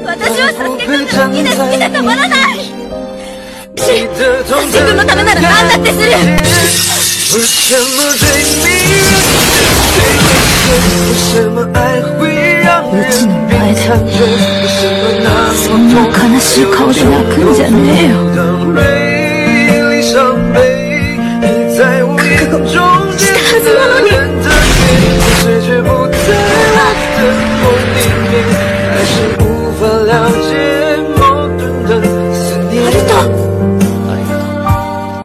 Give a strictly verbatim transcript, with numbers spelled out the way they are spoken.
私はサスケくんが好きで好きでたまらないし、サスケくんのためなら何だってする。 为什么对你为什么爱会让人变残忍？为什么那么痛？ 悲しい顔で泣くんじゃねえよ。覚悟したはずなのに。 还是无法了解。